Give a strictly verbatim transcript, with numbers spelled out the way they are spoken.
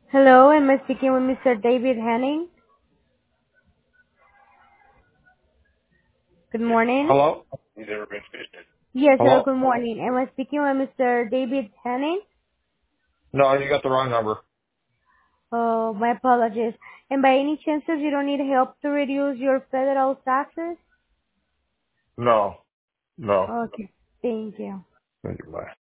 Hello, am I speaking with Mister David Henning? Good morning. Hello? Yes, hello, Hello? good morning. Am I speaking with Mister David Henning? No, you got the wrong number. Oh, my apologies. And by any chances you don't need help to reduce your federal taxes? No. No. Okay, thank you. Thank you. Bye.